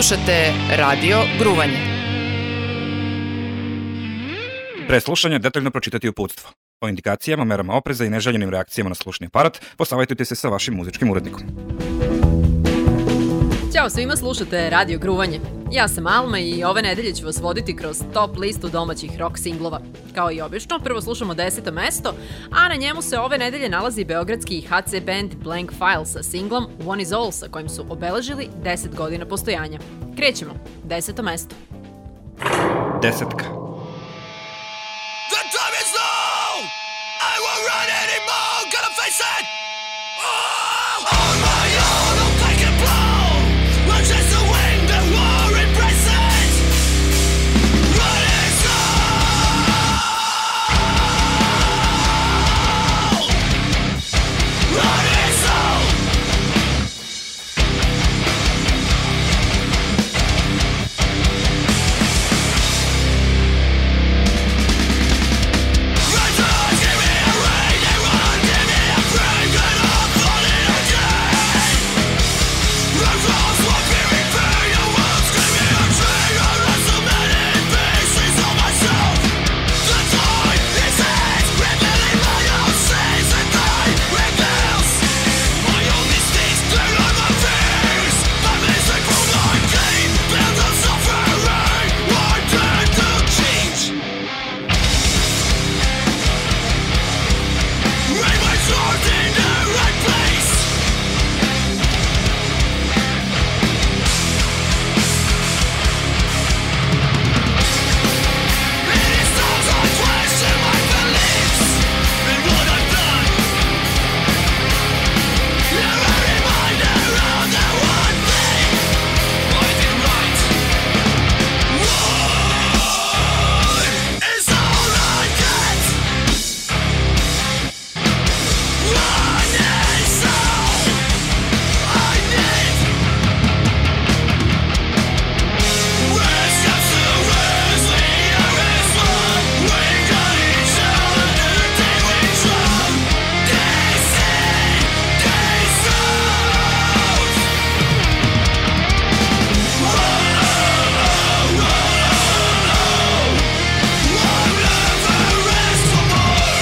Slušate Radio Gruvanje. Pre slušanja detaljno pročitati uputstvo. O indikacijama, merama opreza i neželjenim reakcijama na slušni aparat posavajtujte se sa vašim muzičkim urednikom. Ćao svima, slušate Radio Gruvanje. Ja sam Alma i ove nedelje ću vas voditi kroz top listu domaćih rock singlova. Kao i obično, prvo slušamo 10. mesto, a na njemu se ove nedelje nalazi beogradski HC band Blank File sa singlom One Is All, sa kojim su obeležili 10 godina postojanja. Krećemo, 10. mesto. Desetka. The time is now! I won't run anymore, gonna face it! Oh, on my own, I'll take a blow! We'll chase the wind and war embrace it! What is all? What is all? Give me a ring, they won't give me a break, and I'm falling again. Rose walls won't be repaired, your words give me a drink, I lost so many pieces of myself. The time is it, revealing my own sins, and time reveals my own mistakes, they're on my fears. My mistake from my game, built on suffering, wanted to change. Rain my sword in the right place. It is times I question my beliefs in what I've done. You're a reminder of the one thing I did right. One is all I get. One is all I need. Worst comes to worst, we are as one. We got each other till we drown. This road. I'll never rest for more.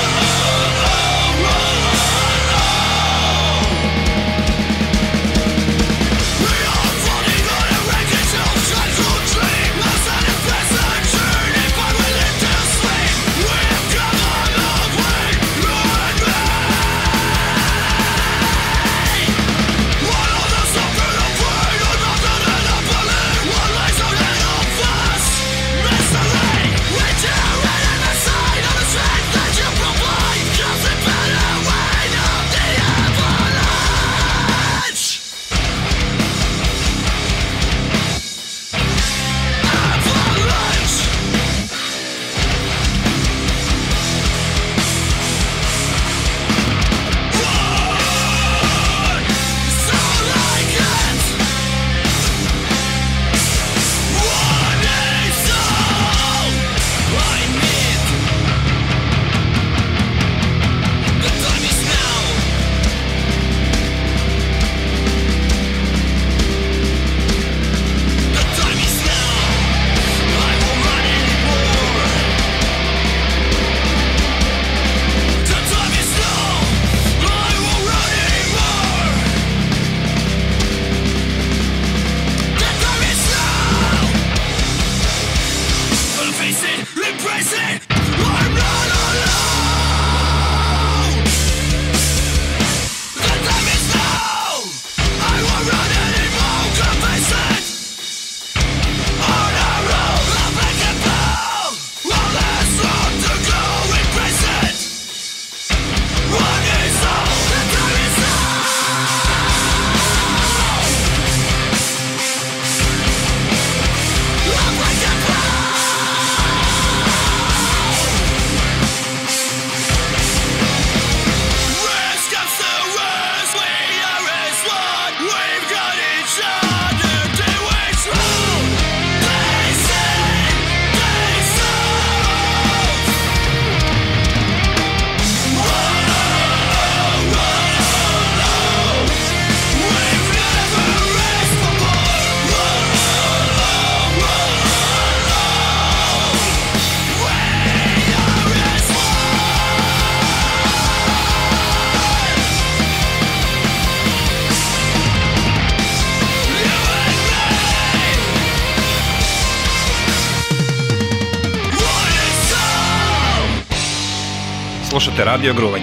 We are floating on a wreckage of childhood dream. Lost in a present journey, but willing to swim. We have come a long way, you and me. One of the suffered of pain, another than a belief. One lies on the of us, mystery. With you in the side of the strength that you provide, comes a better way of the avalanche. Avalanche. One is all I get. One is all I need. The time is now. The time is now. I won't run anymore. The time is now. I won't run anymore. The time is now. Gonna face it, embrace it. I'm not alone. The time is now. I won't run anymore. Gonna face it. On a road, I'll make it blow. One last road to go, embrace it. One is all. The time is now. I'll make it blow. Slušate Radio Gruvanje.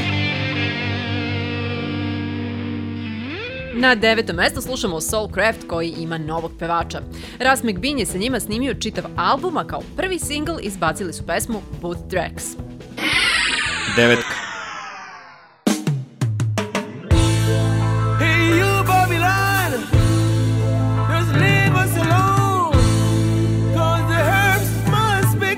Na 9. mestu slušamo Soulcraft koji ima novog pevača. Ras McBean je sa njima snimio čitav album, a kao prvi singl izbacili su pesmu Bootstraps. 9. Hey you Babylon, just leave us alone, 'cause the herbs must be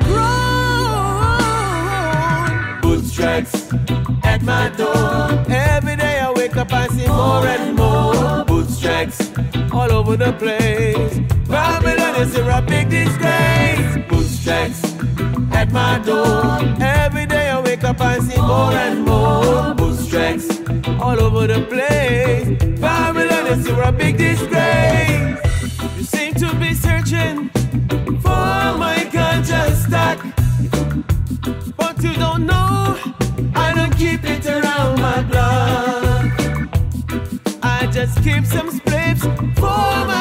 grown. Bootstraps at my door, every day I wake up I see more and more bootstraps all over the place. Babylon is a big disgrace. Bootstraps at my door, every day I wake up I see more and more bootstraps all over the place. Babylon is a big disgrace. You seem to be searching for my ganja stack, but you don't know I don't keep it around my block. I just keep some spliffs for my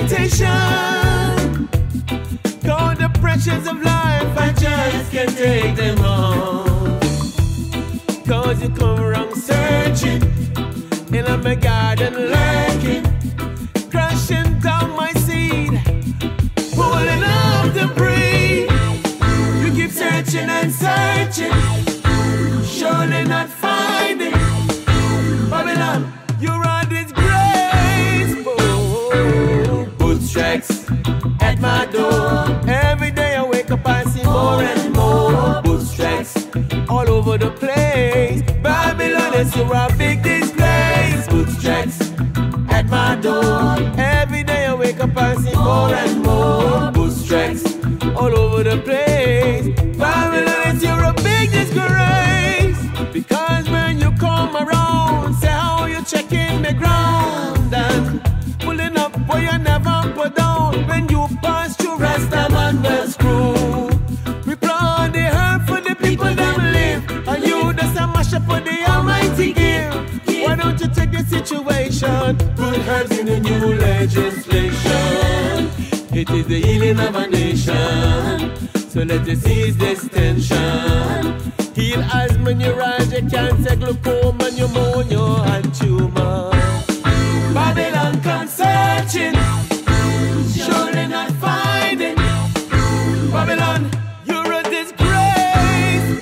meditation. Cause the pressures of life, I just can't take them on. Cause you come around searching, and I'm a garden lurking, crushing down my seed, pulling up the breed. You keep searching and searching, surely not finding. Babylon, you're on disgraceful. Bootstraps at my door, every day I wake up I see more and more bootstraps all over the place. Babylon is a big disgrace. Bootstraps at my door, every day I wake up I see more and more bootstraps all over the place. Babylon is a big disgrace. Because when you come around, say how you checking the ground and pulling up where you never put down. When you pass through Rastaman will screw. We plant the herb for the people that live, and you just a mash up for the Almighty give. Why don't you take the situation, put herbs in the new legislation? It is the healing of a nation, so let us ease this tension. Heal asthma, neuralgia, cancer, glaucoma, pneumonia, and tumor. Babylon come searching, surely not finding. Babylon, you're a disgrace.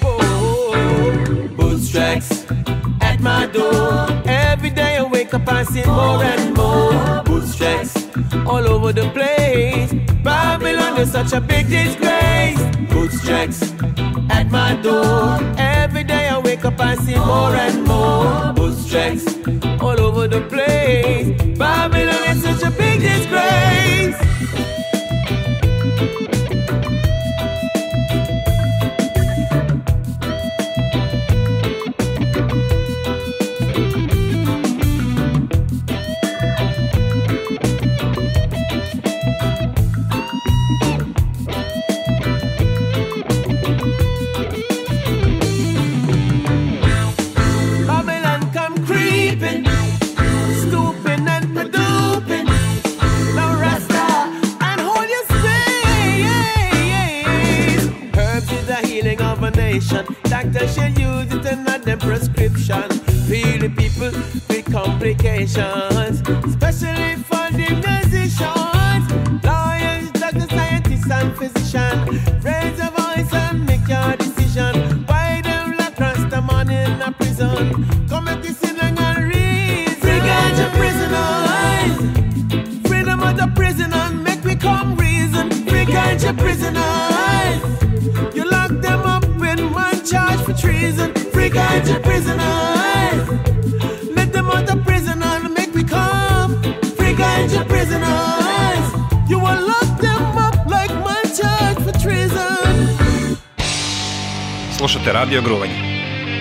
Oh, bootstraps at my door, every day I wake up I see more and more bootstraps all over the place. Babylon is such a big disgrace. Bootstraps at my door, every day I wake up I see more and more bootstraps all over the place. Babylon is such a big disgrace. Doctors should use it and not them prescription. Feel the people with complications, especially for the musicians. Lawyers, doctors, scientists and physicians, raise your voice and make your decision. Why them like Rastaman in a prison? Come at this in and reason. Free ganja prisoners, freedom of the prison and make me come reason. Free ganja prisoners, you lock them up in one charge for treason. Free ganja prisoners, let them out of prison and make me come. Free ganja prisoners, you will lock them up like one charge for treason. Slušate Radio Gruvanje.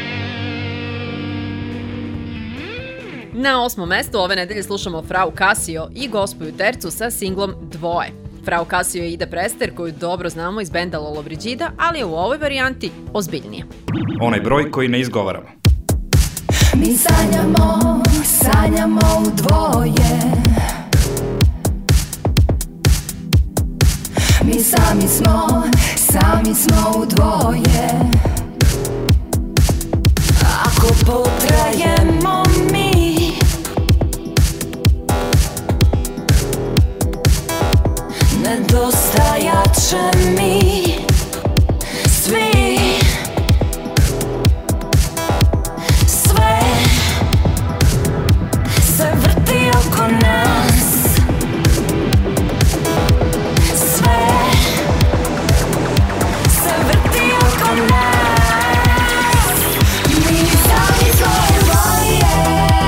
Na 8. mestu ove nedelje slušamo Frau Casio i Gospoju Tercu sa singlom Dvoje. Frau Casio je Ida Prester koju dobro znamo iz benda Lollobrigida, ali je u ovoj varijanti ozbiljnija. Onaj broj koji ne izgovaramo. Mi sanjamo, sanjamo u dvoje. Mi sami smo u dvoje. Ako potrajemo mi, nedostajat će mi svi. Sve se vrti oko nas, sve se vrti oko nas. Mi sami svoje boje,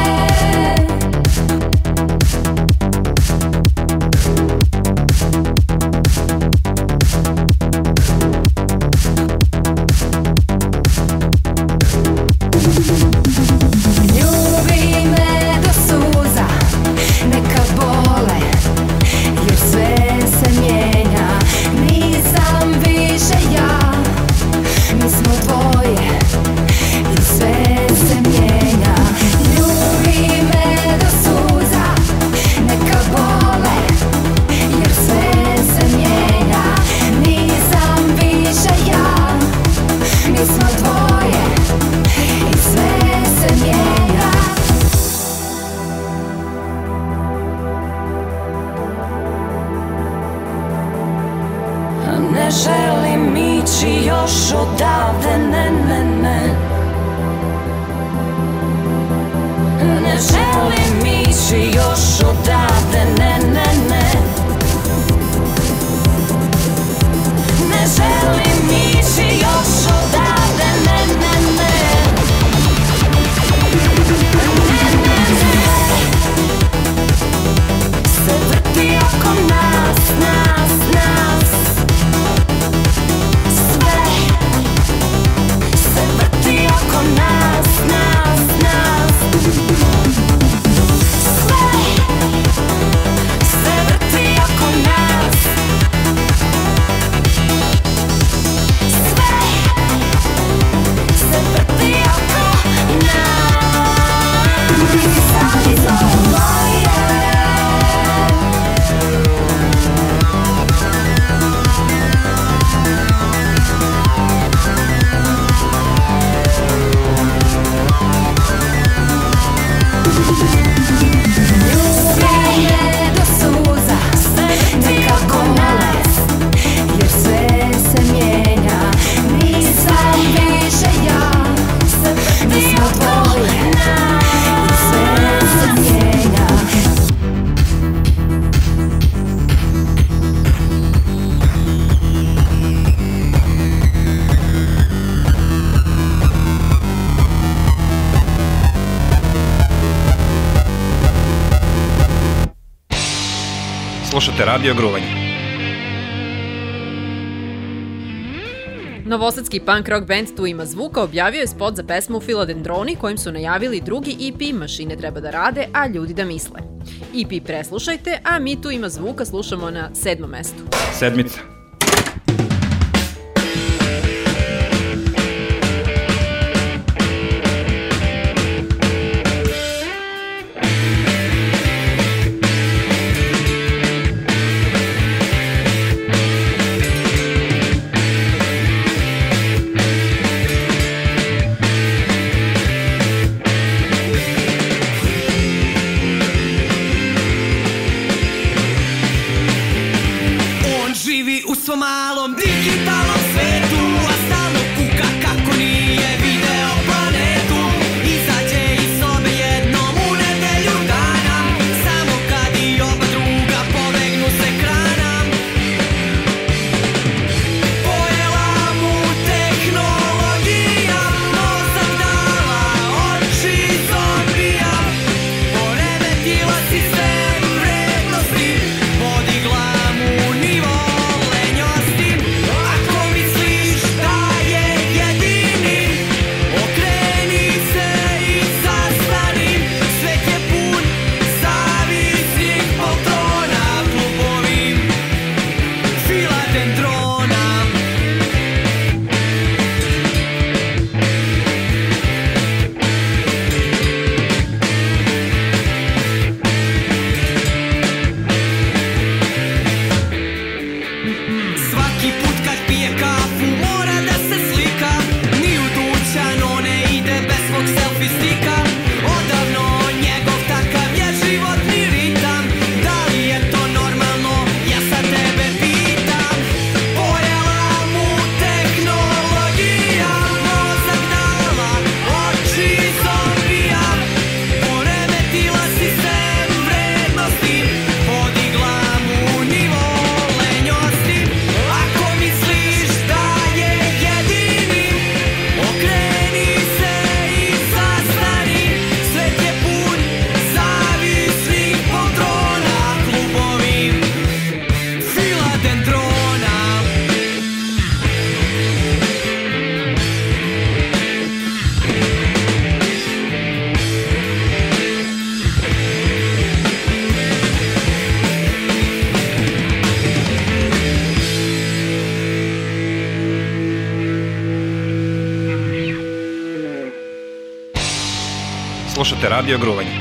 ljubi me do suza, neka bole, jer sve se mijenja. Nisam više ja, mi smo dvoje i sve se mijenja. Ljubi me do suza, neka bole, jer sve se mijenja. Nisam više ja, mi smo dvoje i sve se mijenja. Ne želim ići još odavde, ne, ne, ne. Ne želim ići još odavde, ne, ne, ne. Ne želim ići još odavde, ne, ne, ne. Ne, ne, ne. Se vrti oko nas, nas, nas. Sve se vrti oko nas, nas, nas. Sve se vrti oko nas. Sve se vrti oko nas. Mi sami smo moje. Ljubi me do suza, neka bole, jer sve se mijenja. Nisam više ja, mi smo dvoje i sve se mijenja. Slušate Radio Gruvanje. Novosadski punk rock band Tu ima zvuka objavio je spot za pesmu Filodendroni kojim su najavili drugi EP Mašine treba da rade, a ljudi da misle. EP preslušajte, a mi Tu ima zvuka slušamo na 7. mestu. Sedmica. On živi u svom malom digitalnom svetu, a stalno kuka kako nije video planetu. Izađe iz sobe jednom u nedelju dana, samo kad i oba druga pobegnu s ekrana. Pojela mu tehnologija, mozak dala oči zombija. Poremetila sistem vrednosti, podigla mu nivo lenjosti. Ako misliš Slušate Radio Gruvanje.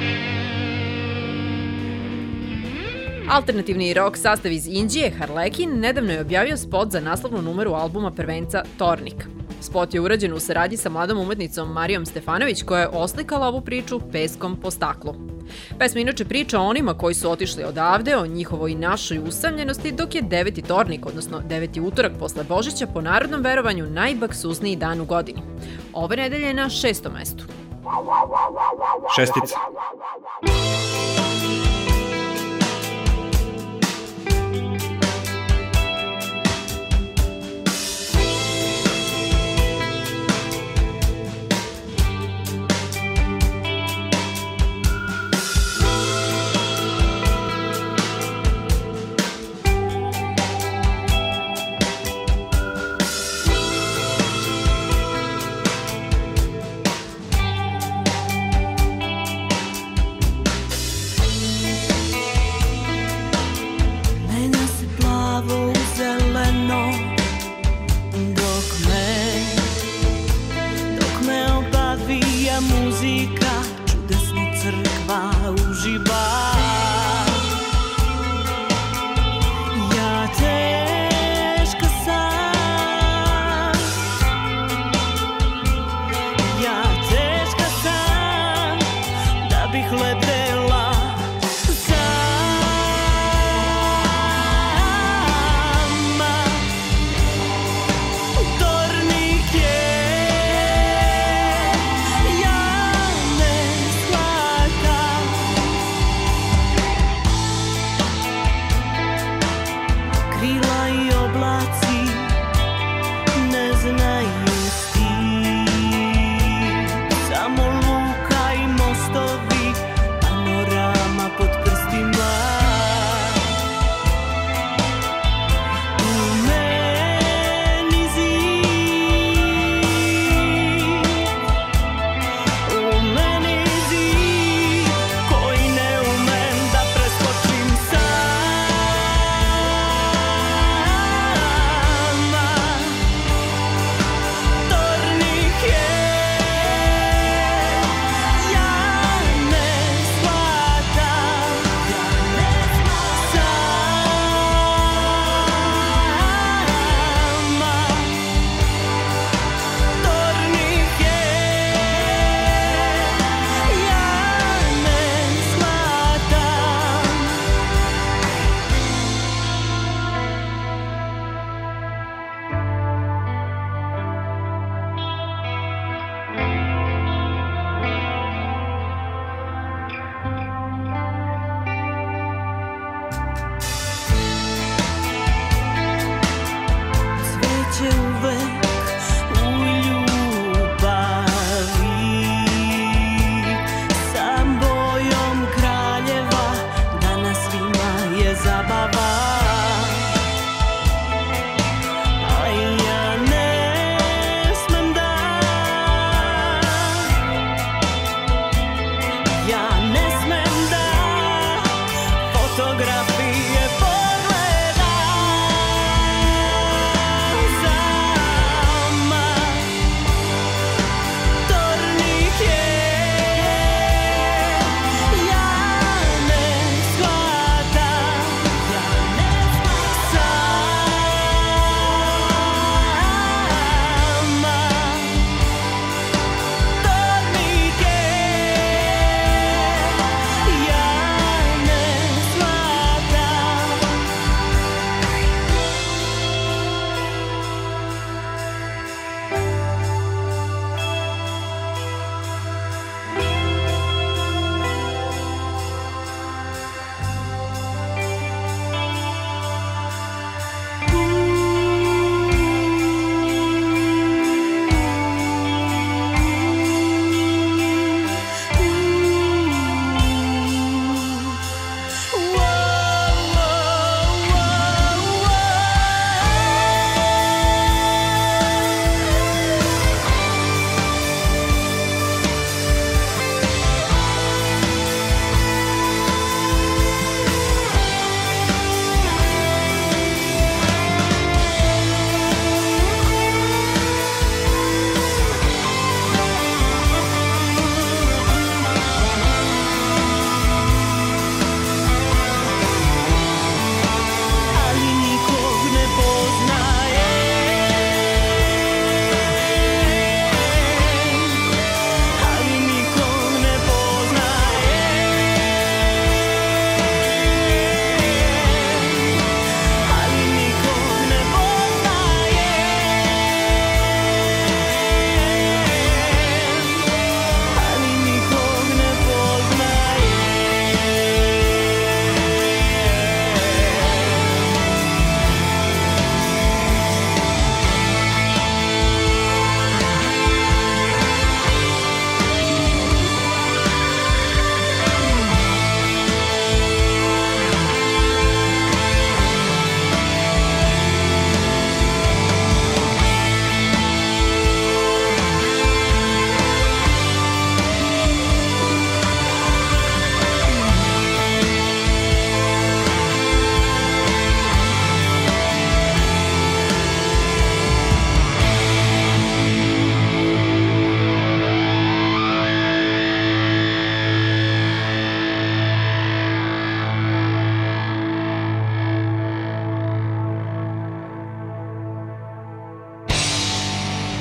Alternativni rock sastav iz Inđije, Harlekin, nedavno je objavio spot za naslovnu numeru albuma prvenca Tornik. Spot je urađen u saradnji sa mladom umetnicom Marijom Stefanović, koja je oslikala ovu priču peskom po staklu. Pesma inače priča o onima koji su otišli odavde, o njihovoj i našoj usamljenosti, dok je 9. tornik, odnosno 9. utorak posle Božića, po narodnom verovanju najbaksusniji dan u godini. Ove nedelje je na 6. mestu. Šestica.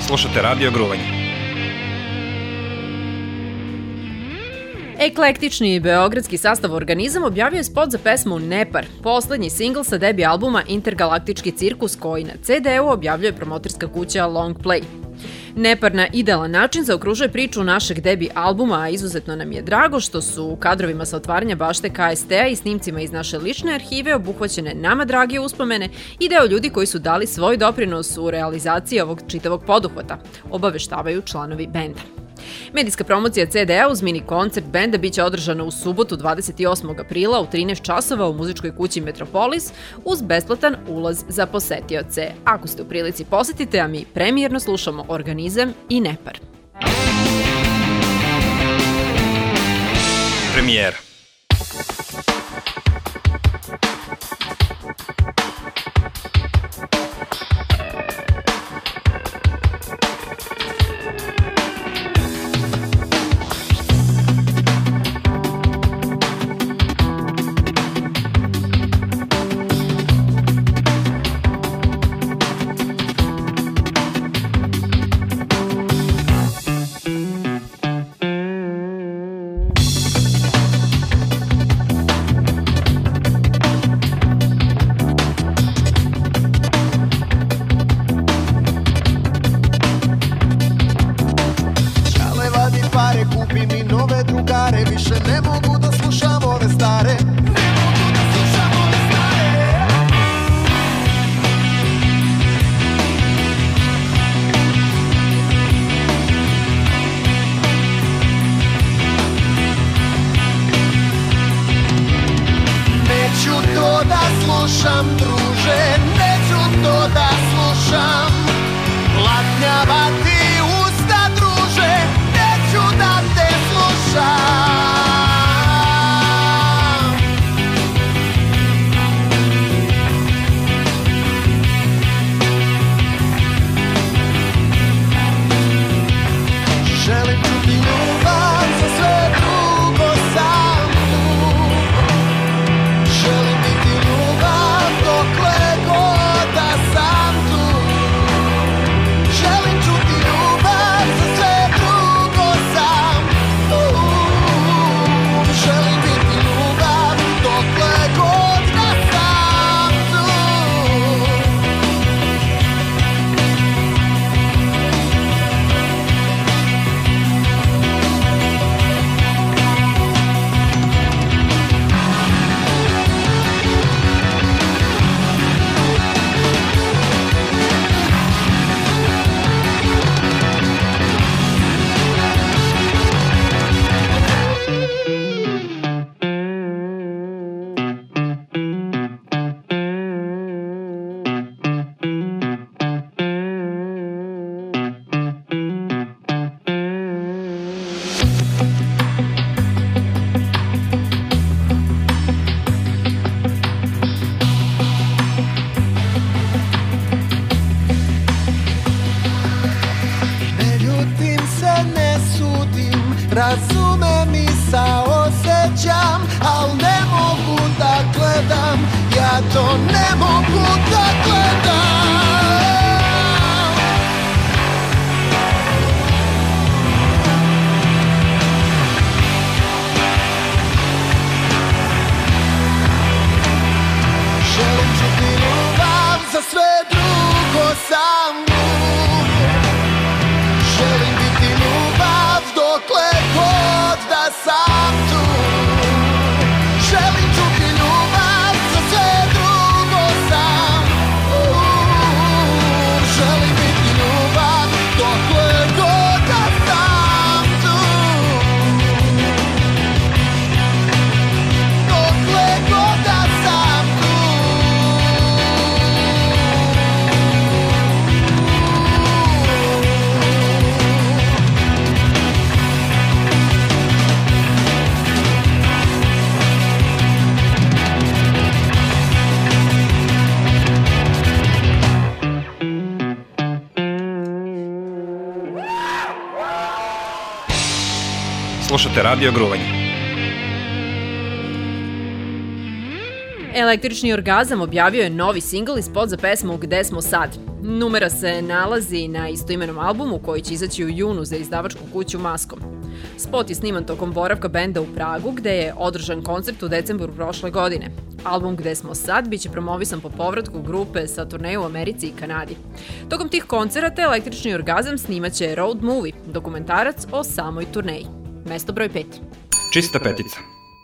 Slušate Radio Gruvanje. Eklektični beogradski sastav Organizam objavio je spot za pesmu Nepar, poslednji singl sa debi albuma Intergalaktički cirkus koji na CD-u objavljuje promoterska kuća Long Play. Nepar na idealan način zaokružuje priču našeg debi albuma, a izuzetno nam je drago što su u kadrovima sa otvaranja bašte KST-a i snimcima iz naše lične arhive obuhvaćene nama drage uspomene i deo ljudi koji su dali svoj doprinos u realizaciji ovog čitavog poduhvata, obaveštavaju članovi benda. Medijska promocija CD-a uz mini koncert benda biće održana u subotu 28. aprila u 13 časova u muzičkoj kući Metropolis uz besplatan ulaz za posetioce. Ako ste u prilici posetite, a mi premijerno slušamo Organizam i Nepar. Premijera. Razumem i saosećam, al ne mogu da gledam, ja to ne mogu da gledam. Želim čuti ljubav, za sve drugo sam lud. Želim biti ljubav dokle god da sam tu. Želim čuti ljubav, za sve drugo sam lud. Želim biti ljubav dokle god da sam tu. Dokle god da sam tu. Slušate Radio Gruvanje. Električni orgazam objavio je novi singl i spot za pesmu Gde smo sad. Numera se nalazi na istoimenom albumu koji će izaći u junu za izdavačku kuću Maskom. Spot je sniman tokom boravka benda u Pragu, gde je održan koncert u decembru prošle godine. Album Gde smo sad biće promovisan po povratku grupe sa turneje u Americi i Kanadi. Tokom tih koncerata Električni orgazam snimaće road movie, dokumentarac o samoj turneji. Mesto broj 5. Čista petica.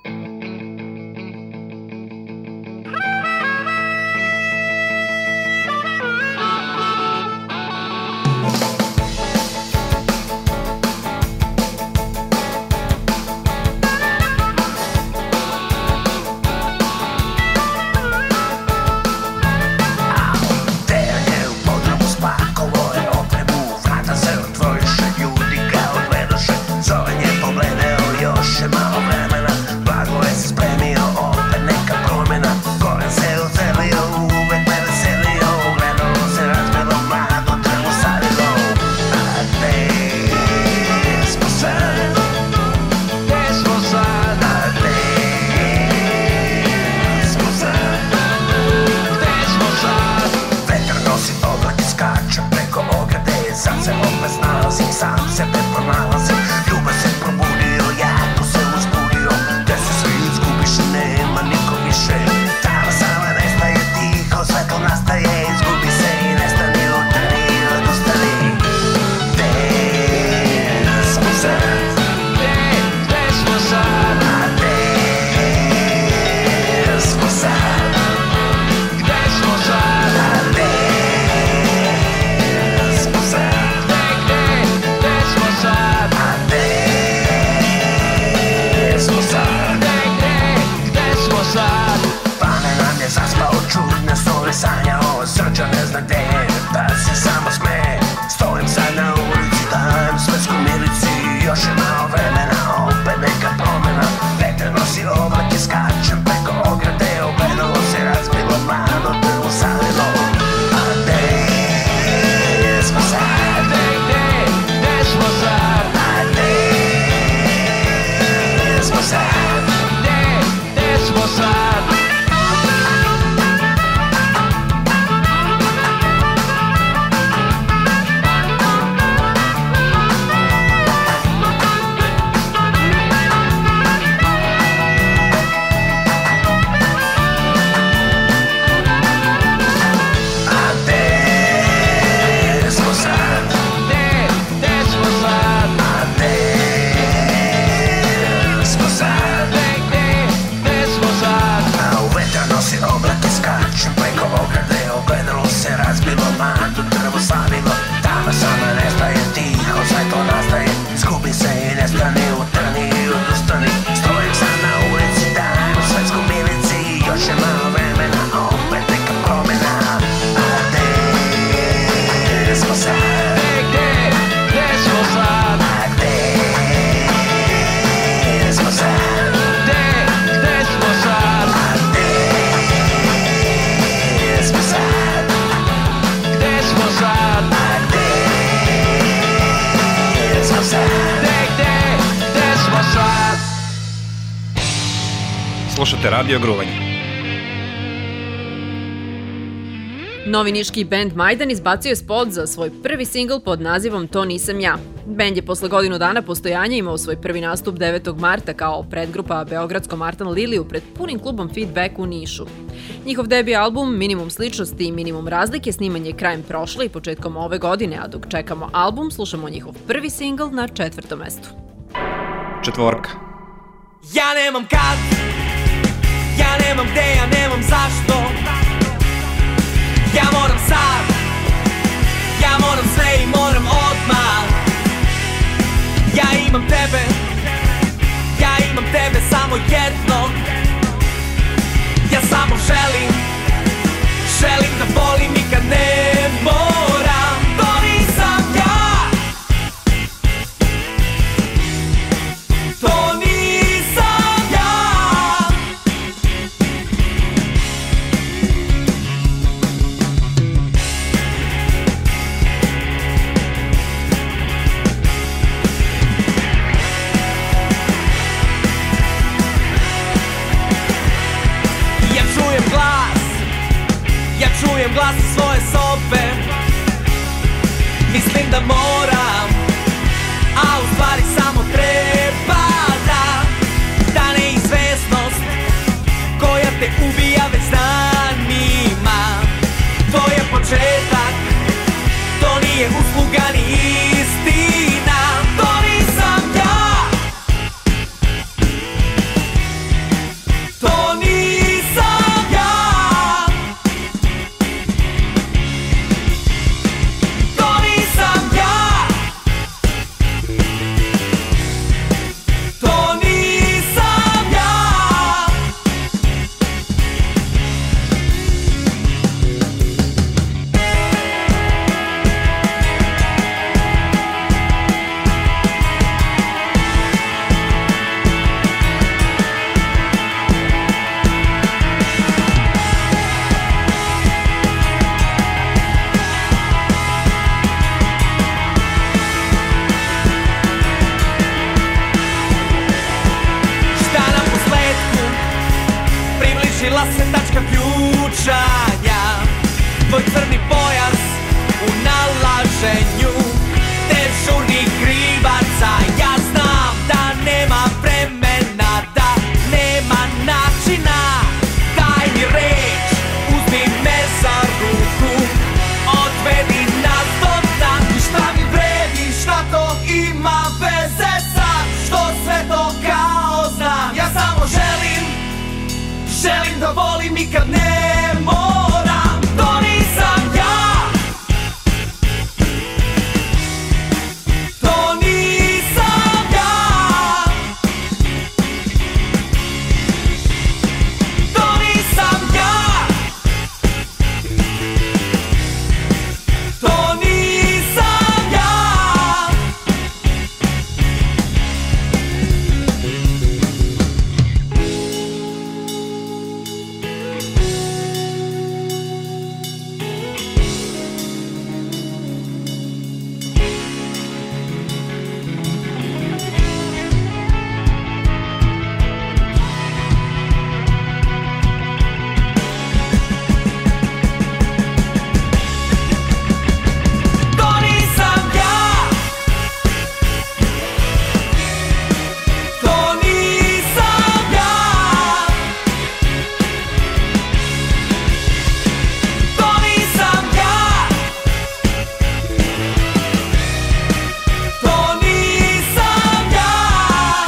Slušate Radio Gruvanje. Novi niški bend Majdan izbacio je spot za svoj prvi singl pod nazivom To nisam ja. Bend je posle godinu dana postojanja imao svoj prvi nastup 9. marta kao predgrupa beogradskom Martin Liliju pred punim klubom Feedback u Nišu. Njihov debi album Minimum sličnosti i Minimum razlike sniman je krajem prošle i početkom ove godine, a dok čekamo album, slušamo njihov prvi singl na 4. mestu. Četvorka. Ja nemam kad, ja nemam gde, ja nemam zašto. Ja moram sad, ja moram sve i moram odmah. Ja imam tebe samo jedno. Ja samo želim da volim i kad ne moram. To nisam ja, to nisam ja. Ja čujem da moram, a u stvari samo treba da neizvesnost koja te ubija već danima. To je početak, to nije usluga ni istina. To nisam ja, to nisam ja, to nisam ja, to nisam ja. Šta na posledku približila se tačka ključanja. Tvoj crni pojas u nalaženju dežurnih krivaca. Ja znam da nema vremena, da nema načina. Daj mi reč, uzmi me za ruku, odvedi nas do dna. I šta mi vredi, šta to ima veze sad, što sve to kao znam. Ja samo želim da volim i kad ne moram. To nisam ja, to nisam ja, to nisam ja, to nisam ja. To nisam ja, to nisam ja, to nisam ja, to nisam ja.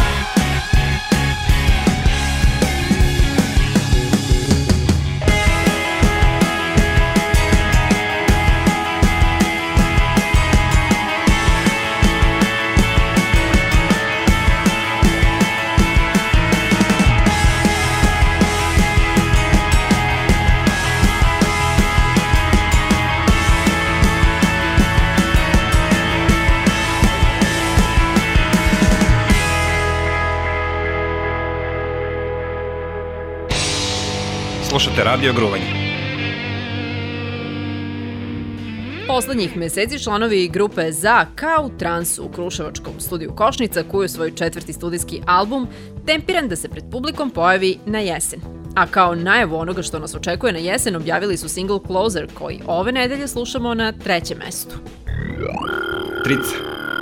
Slušate Radio Gruvanje. Poslednjih meseci članovi grupe Za kao trans u kruševačkom studiju Košnica kuju svoj 4. studijski album tempiran da se pred publikom pojavi na jesen. A kao najavu onoga što nas očekuje na jesen objavili su single Closer koji ove nedelje slušamo na 3. mestu. Trica.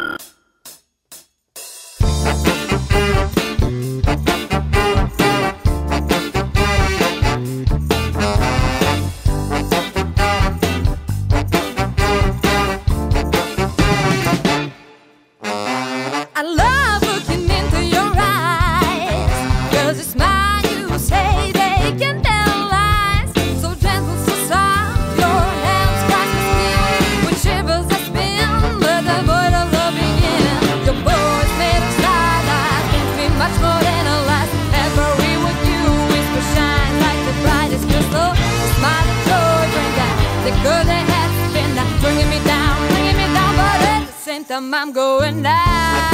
I love looking into your eyes, 'cause you smile, you say they can tell lies. So gentle, so soft, your hands cross my skin. With shivers I spin, let the void of love begin. Your voice made of starlight, brings me much more than a last. Every word you whisper shines like the brightest crystal. A smile of joy bring down the good they had spin down, bringing me down, but at the same time I'm going down.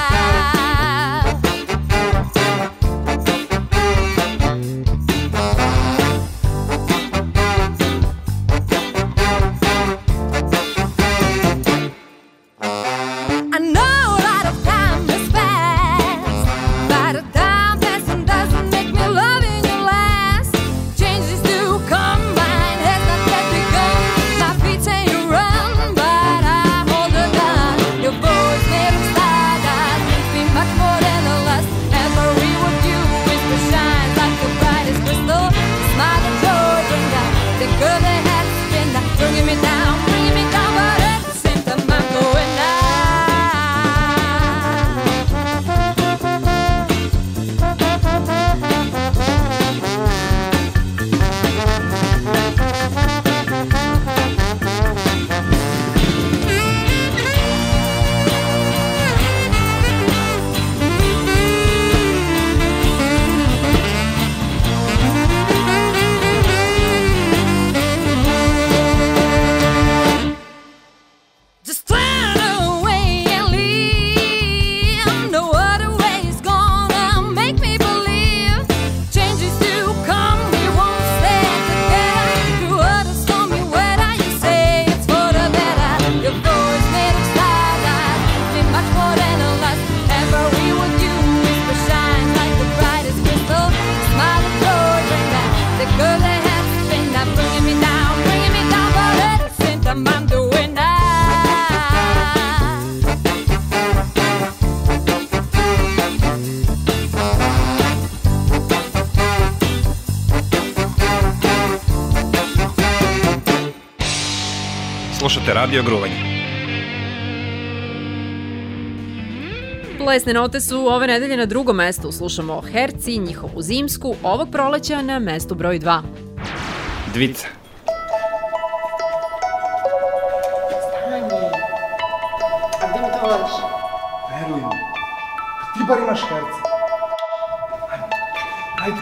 I know a lot of time has passed, but a time passing doesn't make me loving you last. Changes do come, mine has not yet begun. My feet say you run, but I hold the gun. Radio Gruvanje. Plesne note su ove nedelje na drugom mestu. Slušamo Herci, njihovu zimsku, ovog proleća na mestu broj 2. Dvica. A gde mi to voliš? Veruj mi. Ti bar imaš herce. Ajde.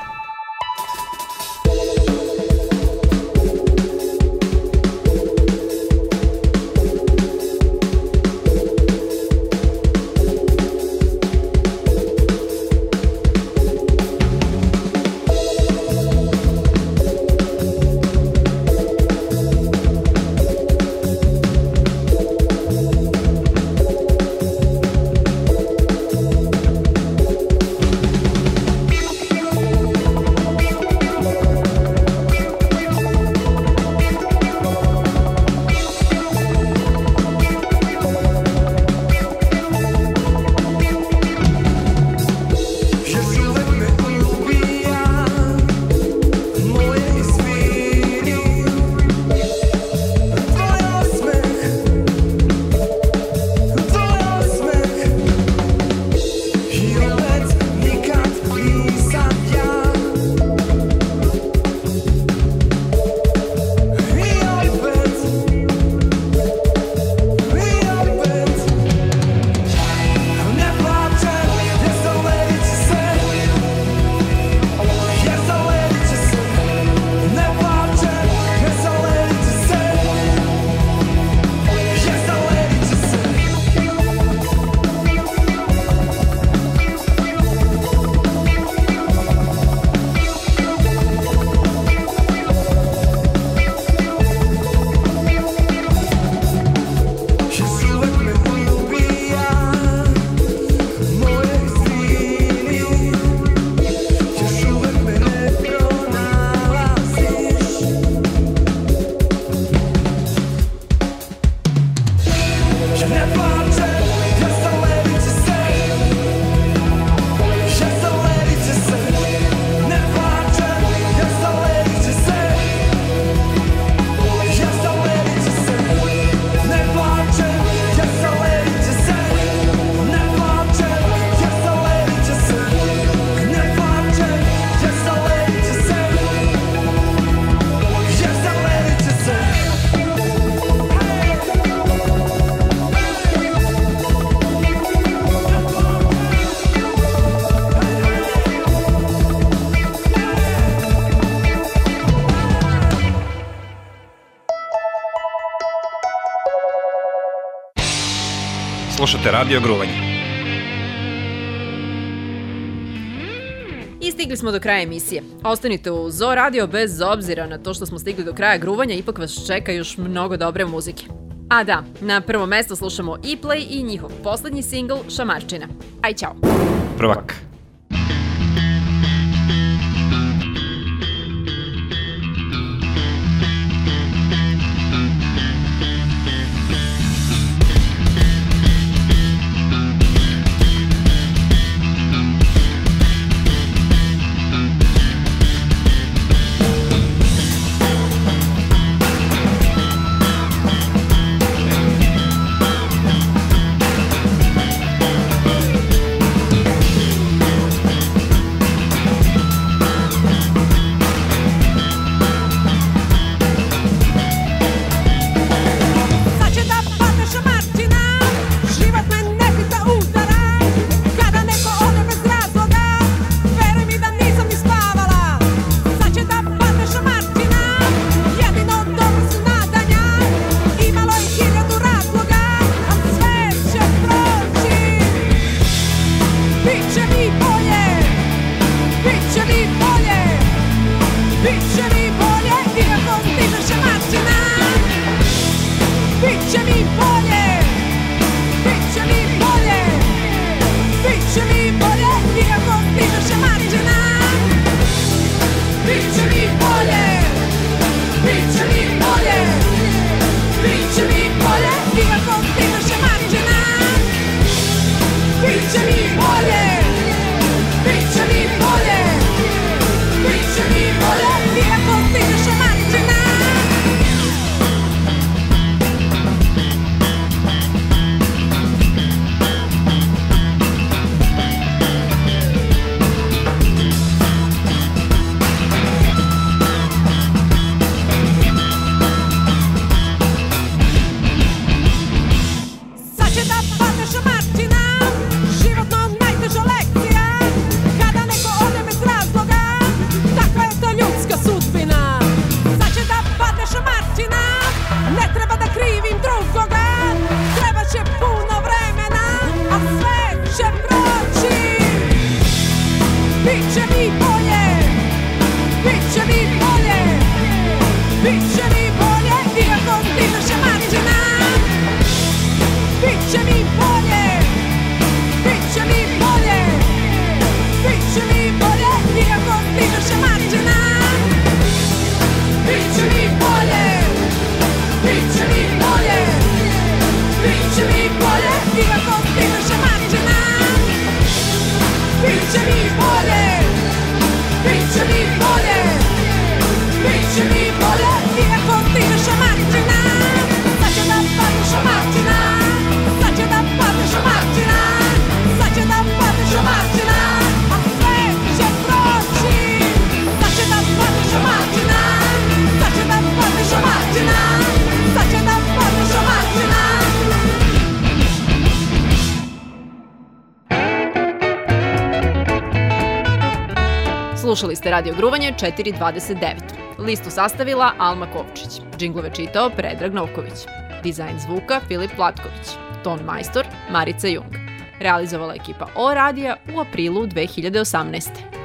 Slušate Radio Gruvanje. I stigli smo do kraja emisije. Ostanite u Zo Radio, bez obzira na to što smo stigli do kraja gruvanja, ipak vas čeka još mnogo dobre muzike. A da, na prvo mesto slušamo E-Play i njihov poslednji singl Šamarčina. Aj, ćao! Prvak. Slušali ste Radio Gruvanje 429. Listu sastavila Alma Kovčić. Džinglove čitao Predrag Novković. Dizajn zvuka Filip Platković. Ton majstor Marica Jung. Realizovala ekipa O radija u aprilu 2018.